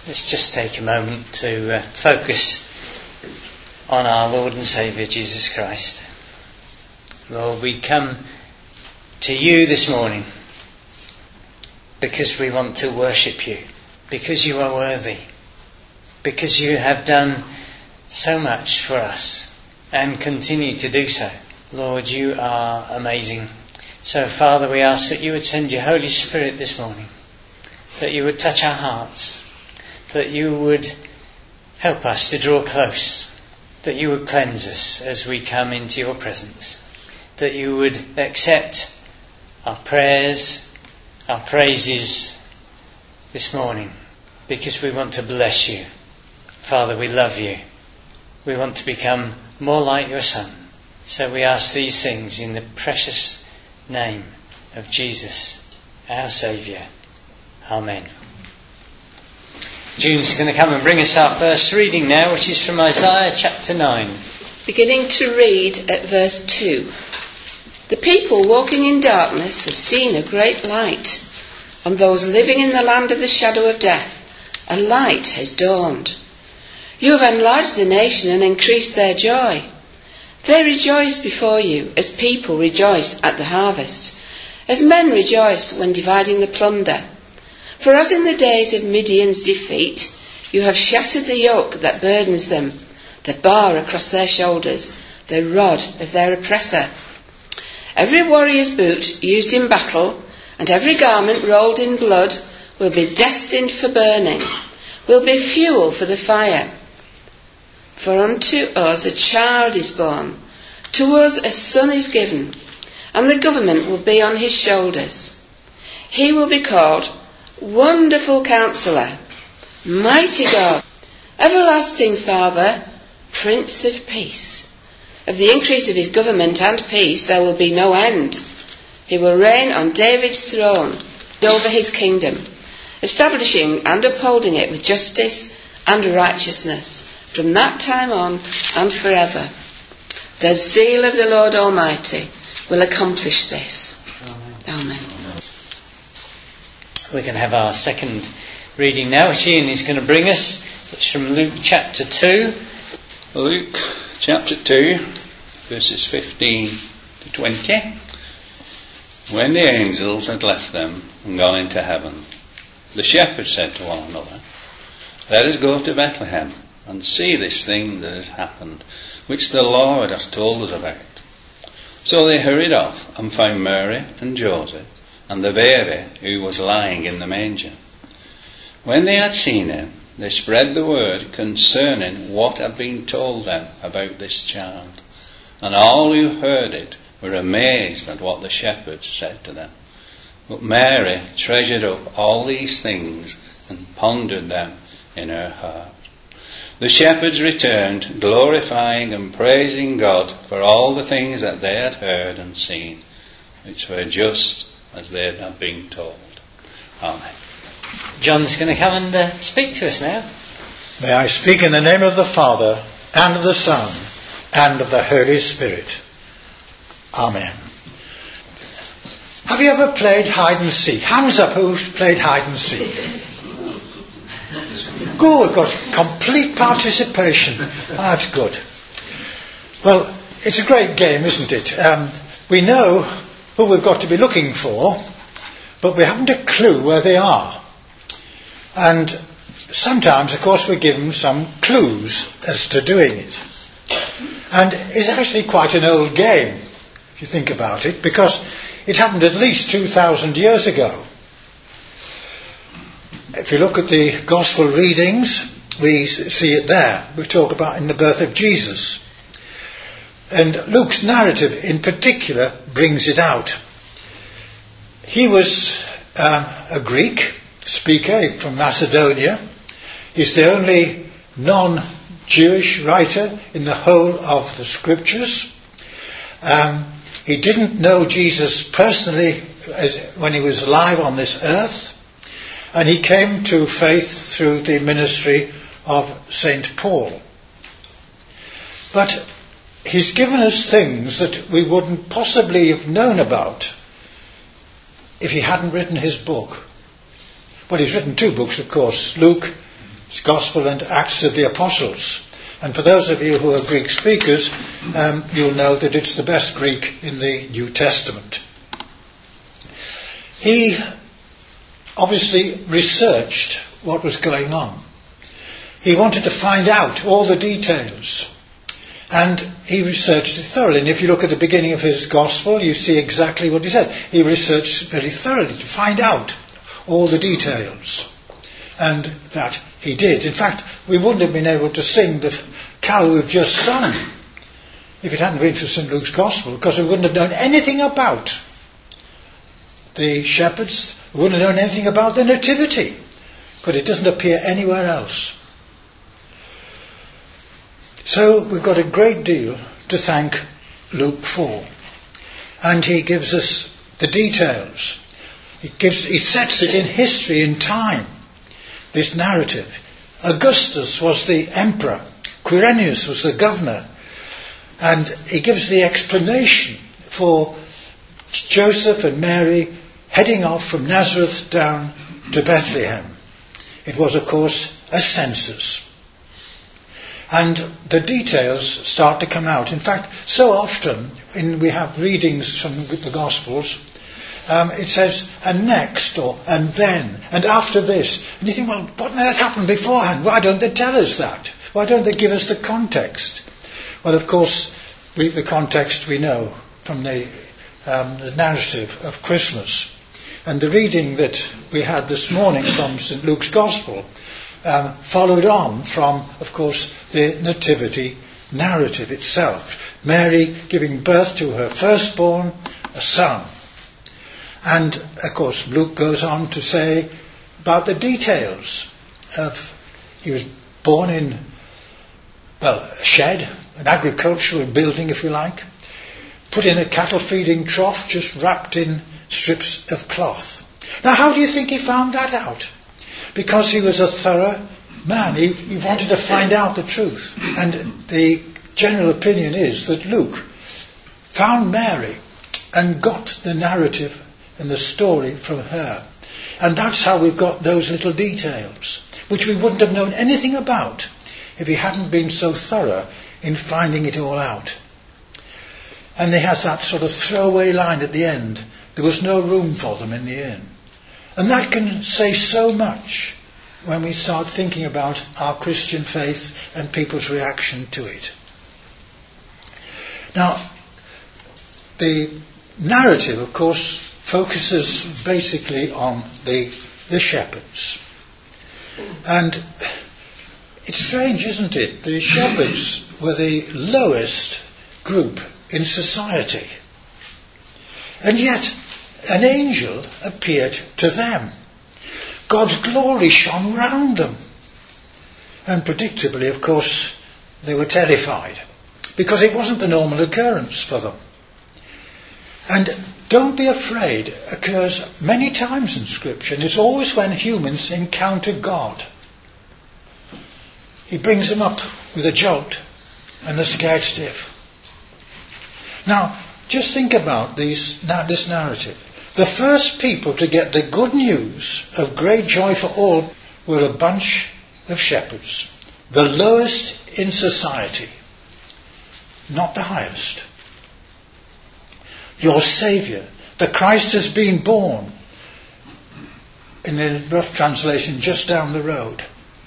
Let's just take a moment to focus on our Lord and Saviour Jesus Christ. Lord, we come to you this morning because we want to worship you, because you are worthy, because you have done so much for us and continue to do so. Lord, you are amazing. So, Father, we ask that you would send your Holy Spirit this morning, that you would touch our hearts, that you would help us to draw close, that you would cleanse us as we come into your presence, that you would accept our prayers, our praises this morning, because we want to bless you. Father, we love you. We want to become more like your Son. So we ask these things in the precious name of Jesus, our Saviour. Amen. June's going to come and bring us our first reading now, which is from Isaiah chapter 9. Beginning to read at verse 2. The people walking in darkness have seen a great light. On those living in the land of the shadow of death, a light has dawned. You have enlarged the nation and increased their joy. They rejoice before you as people rejoice at the harvest, as men rejoice when dividing the plunder. For as in the days of Midian's defeat, you have shattered the yoke that burdens them, the bar across their shoulders, the rod of their oppressor. Every warrior's boot used in battle, and every garment rolled in blood, will be destined for burning, will be fuel for the fire. For unto us a child is born, to us a son is given, and the government will be on his shoulders. He will be called Wonderful Counselor, Mighty God, Everlasting Father, Prince of Peace. Of the increase of his government and peace there will be no end. He will reign on David's throne over his kingdom, establishing and upholding it with justice and righteousness from that time on and forever. The zeal of the Lord Almighty will accomplish this. Amen. We can have our second reading now, which Ian is going to bring us. It's from Luke chapter 2. Luke chapter 2, verses 15 to 20. When the angels had left them and gone into heaven, the shepherds said to one another, Let us go to Bethlehem and see this thing that has happened, which the Lord has told us about. So they hurried off and found Mary and Joseph and the baby who was lying in the manger. When they had seen him, they spread the word concerning what had been told them about this child. And all who heard it were amazed at what the shepherds said to them. But Mary treasured up all these things and pondered them in her heart. The shepherds returned, glorifying and praising God for all the things that they had heard and seen, which were just as they had been told. Amen. John's going to come and speak to us now. May I speak in the name of the Father, and of the Son, and of the Holy Spirit. Amen. Have you ever played hide and seek? Hands up who's played hide and seek. Good, got complete participation. That's good. Well, it's a great game, isn't it? We know who we've got to be looking for, but we haven't a clue where they are. And sometimes, of course, we're given some clues as to doing it. And it's actually quite an old game, if you think about it, because it happened at least 2,000 years ago. If you look at the Gospel readings, we see it there. We talk about in the birth of Jesus. And Luke's narrative in particular brings it out. He was a Greek speaker from Macedonia. He's the only non-Jewish writer in the whole of the Scriptures. He didn't know Jesus personally when he was alive on this earth. And he came to faith through the ministry of St. Paul. But he's given us things that we wouldn't possibly have known about if he hadn't written his book. Well, he's written two books, of course, Luke Gospel and Acts of the Apostles. And for those of you who are Greek speakers, you'll know that it's the best Greek in the New Testament. He obviously researched what was going on. He wanted to find out all the details. And he researched it thoroughly. And if you look at the beginning of his Gospel, you see exactly what he said. He researched very thoroughly to find out all the details. And that he did. In fact, we wouldn't have been able to sing the carol we've just sung if it hadn't been for St. Luke's Gospel, because we wouldn't have known anything about the shepherds. We wouldn't have known anything about the nativity, because it doesn't appear anywhere else. So we've got a great deal to thank Luke for. And he gives us the details. He sets it in history, in time, this narrative. Augustus was the emperor. Quirinius was the governor. And he gives the explanation for Joseph and Mary heading off from Nazareth down to Bethlehem. It was, of course, a census. And the details start to come out. In fact, so often when we have readings from the Gospels, it says, and next, or and then, and after this. And you think, well, what on earth happened beforehand? Why don't they tell us that? Why don't they give us the context? Well, of course, the context we know from the narrative of Christmas. And the reading that we had this morning from St. Luke's Gospel followed on from, of course, the nativity narrative itself. Mary giving birth to her firstborn, a son. And, of course, Luke goes on to say about the details of, he was born in, a shed, an agricultural building, if you like, put in a cattle feeding trough, just wrapped in strips of cloth. Now, how do you think he found that out? Because he was a thorough man. He wanted to find out the truth. And the general opinion is that Luke found Mary and got the narrative and the story from her. And that's how we've got those little details, which we wouldn't have known anything about if he hadn't been so thorough in finding it all out. And he has that sort of throwaway line at the end. There was no room for them in the inn. And that can say so much when we start thinking about our Christian faith and people's reaction to it. Now, the narrative, of course, focuses basically on the shepherds. And it's strange, isn't it? The shepherds were the lowest group in society. And yet, an angel appeared to them. God's glory shone round them. And predictably, of course, they were terrified, because it wasn't the normal occurrence for them. And don't be afraid occurs many times in Scripture, and it's always when humans encounter God. He brings them up with a jolt, and they're scared stiff. Now, just think about this narrative. The first people to get the good news of great joy for all were a bunch of shepherds, the lowest in society, not the highest. Your Saviour, the Christ, has been born, in a rough translation, just down the road.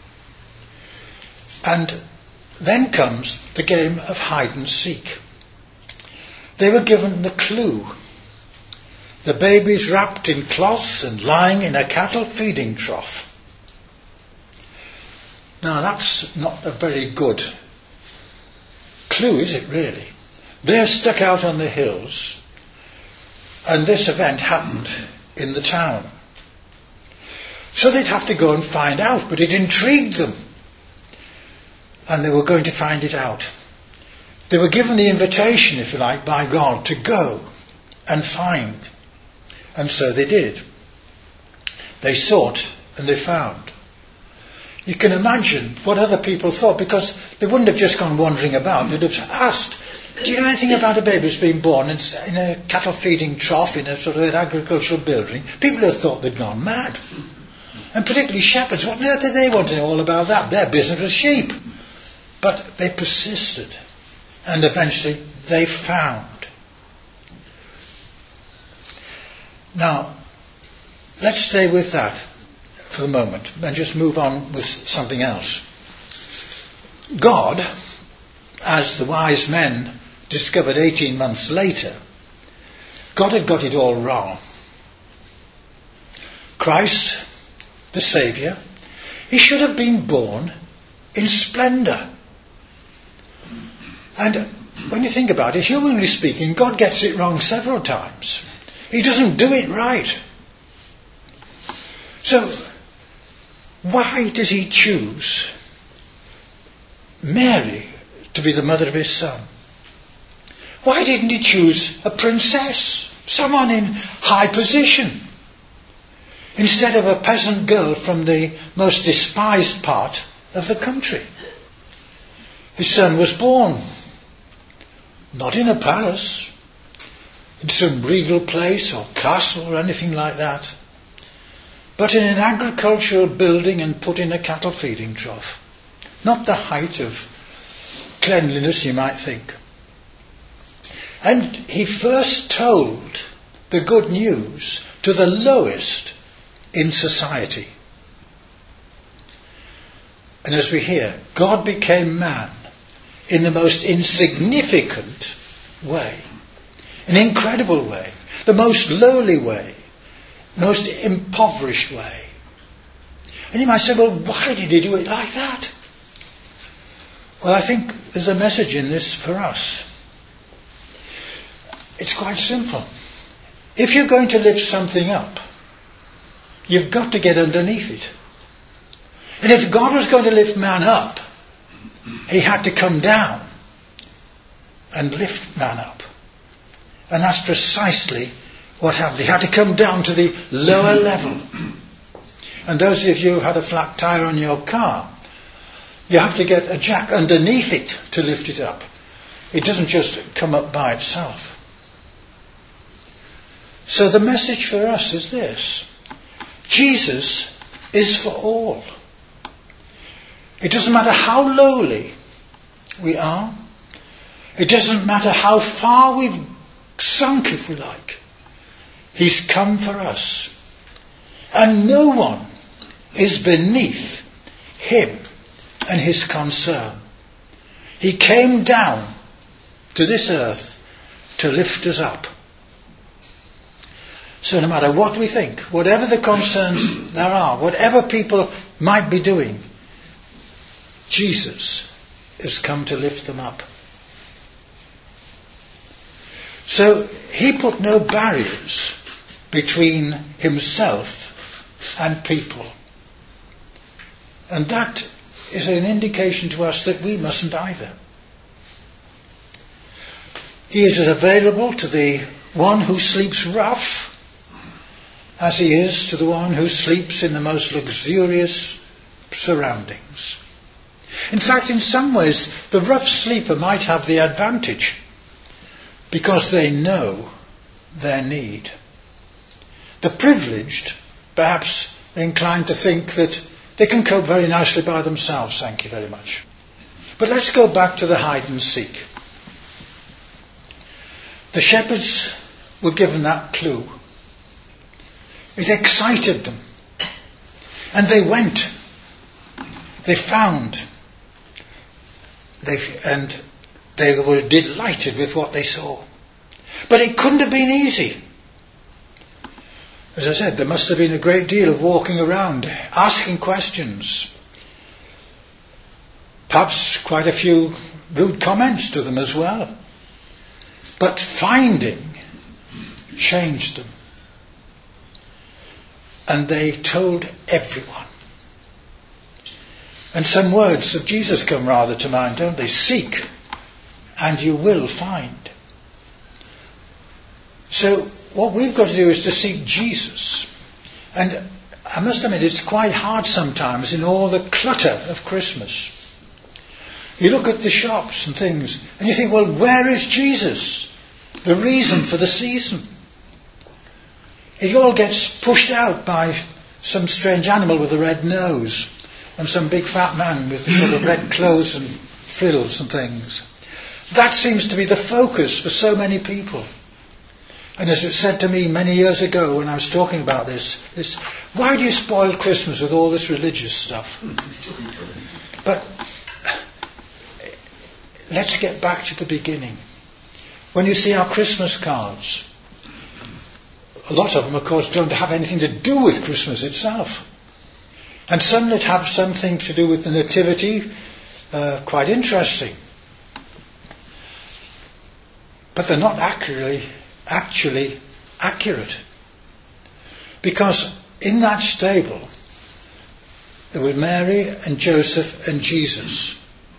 And then comes the game of hide and seek. They were given the clue. The baby's wrapped in cloths and lying in a cattle feeding trough. Now that's not a very good clue, is it really? They're stuck out on the hills, and this event happened in the town. So they'd have to go and find out, but it intrigued them. And they were going to find it out. They were given the invitation, if you like, by God to go and find. And so they did. They sought and they found. You can imagine what other people thought, because they wouldn't have just gone wandering about. They'd have asked, do you know anything about a baby who's been born in a cattle feeding trough in a sort of an agricultural building? People would have thought they'd gone mad. And particularly shepherds, what on earth did they want to know all about that? Their business was sheep. But they persisted, and eventually they found. Now, let's stay with that for the moment and just move on with something else. God, as the wise men discovered 18 months later, God had got it all wrong. Christ, the Saviour, he should have been born in splendour. And when you think about it, humanly speaking, God gets it wrong several times. He doesn't do it right. So, why does he choose Mary to be the mother of his son? Why didn't he choose a princess, someone in high position, instead of a peasant girl from the most despised part of the country? His son was born not in a palace, in some regal place or castle or anything like that, but in an agricultural building and put in a cattle feeding trough. Not the height of cleanliness, you might think. And he first told the good news to the lowest in society. And as we hear, God became man in the most insignificant way, an incredible way, the most lowly way, most impoverished way. And you might say, well, why did he do it like that? Well, I think there's a message in this for us. It's quite simple. If you're going to lift something up, you've got to get underneath it. And if God was going to lift man up, he had to come down and lift man up. And that's precisely what happened. He had to come down to the lower level. And those of you who had a flat tire on your car, you have to get a jack underneath it to lift it up. It doesn't just come up by itself. So the message for us is this: Jesus is for all. It doesn't matter how lowly we are. It doesn't matter how far we've sunk, if we like. He's come for us. And no one is beneath him and his concern. He came down to this earth to lift us up. So no matter what we think, whatever the concerns there are, whatever people might be doing, Jesus has come to lift them up. So he put no barriers between himself and people. And that is an indication to us that we mustn't either. He is available to the one who sleeps rough, as he is to the one who sleeps in the most luxurious surroundings. In fact, in some ways, the rough sleeper might have the advantage because they know their need. The privileged, perhaps, are inclined to think that they can cope very nicely by themselves, thank you very much. But let's go back to the hide and seek. The shepherds were given that clue. It excited them. And they went. They found. And they were delighted with what they saw. But it couldn't have been easy. As I said, there must have been a great deal of walking around, asking questions. Perhaps quite a few rude comments to them as well. But finding changed them. And they told everyone. And some words of Jesus come rather to mind, don't they? Seek, and you will find. So what we've got to do is to seek Jesus. And I must admit, it's quite hard sometimes in all the clutter of Christmas. You look at the shops and things, and you think, well, where is Jesus? The reason for the season. It all gets pushed out by some strange animal with a red nose, and some big fat man with sort of red clothes and frills and things. That seems to be the focus for so many people. And as it said to me many years ago when I was talking about this, why do you spoil Christmas with all this religious stuff? But let's get back to the beginning. When you see our Christmas cards, a lot of them, of course, don't have anything to do with Christmas itself. And some that have something to do with the Nativity, quite interesting. But they're not actually accurate. Because in that stable, there were Mary and Joseph and Jesus.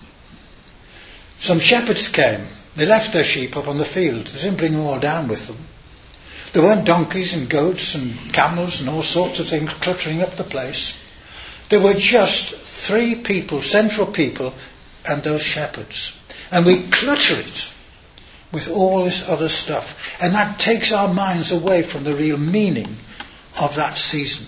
Some shepherds came. They left their sheep up on the field. They didn't bring them all down with them. There weren't donkeys and goats and camels and all sorts of things cluttering up the place. There were just 3 people, central people, and those shepherds. And we clutter it with all this other stuff. And that takes our minds away from the real meaning of that season.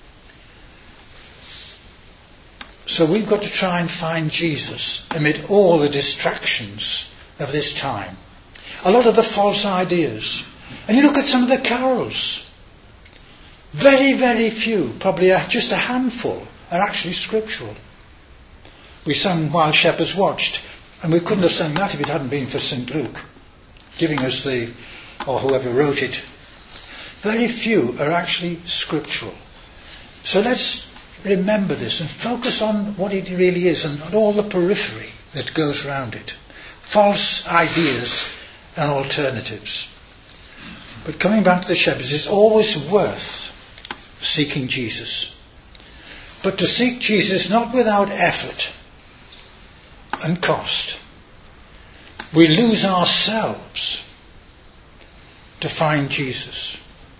So we've got to try and find Jesus amid all the distractions of this time. A lot of the false ideas. And you look at some of the carols. Very, very few, probably just a handful, are actually scriptural. We sung While Shepherds Watched, and we couldn't have sung that if it hadn't been for St. Luke giving us or whoever wrote it. Very few are actually scriptural. So let's remember this and focus on what it really is and not all the periphery that goes around it. False ideas and alternatives. But coming back to the shepherds, it's always worth seeking Jesus. But to seek Jesus not without effort and cost. We lose ourselves to find Jesus.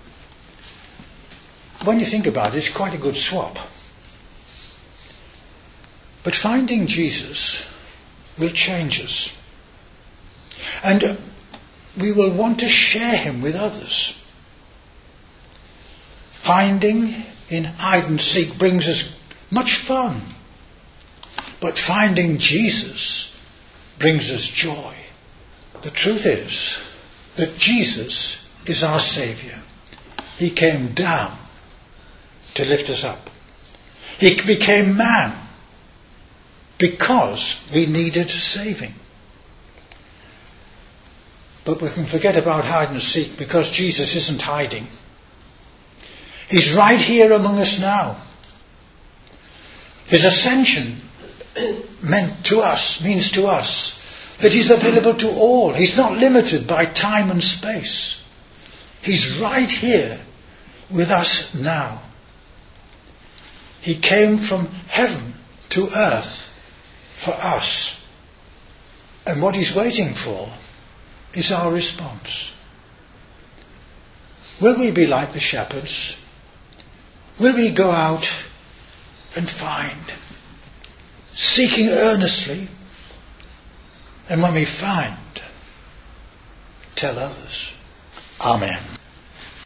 When you think about it, it's quite a good swap. But finding Jesus will change us. And we will want to share him with others. Finding in hide and seek brings us much fun. But finding Jesus brings us joy. The truth is that Jesus is our Saviour. He came down to lift us up. He became man because we needed saving. But we can forget about hide and seek because Jesus isn't hiding. He's right here among us now. His ascension means to us that he's available to all. He's not limited by time and space. He's right here with us now. He came from heaven to earth for us. And what he's waiting for is our response. Will we be like the shepherds? Will we go out and find, seeking earnestly, and when we find, tell others? Amen.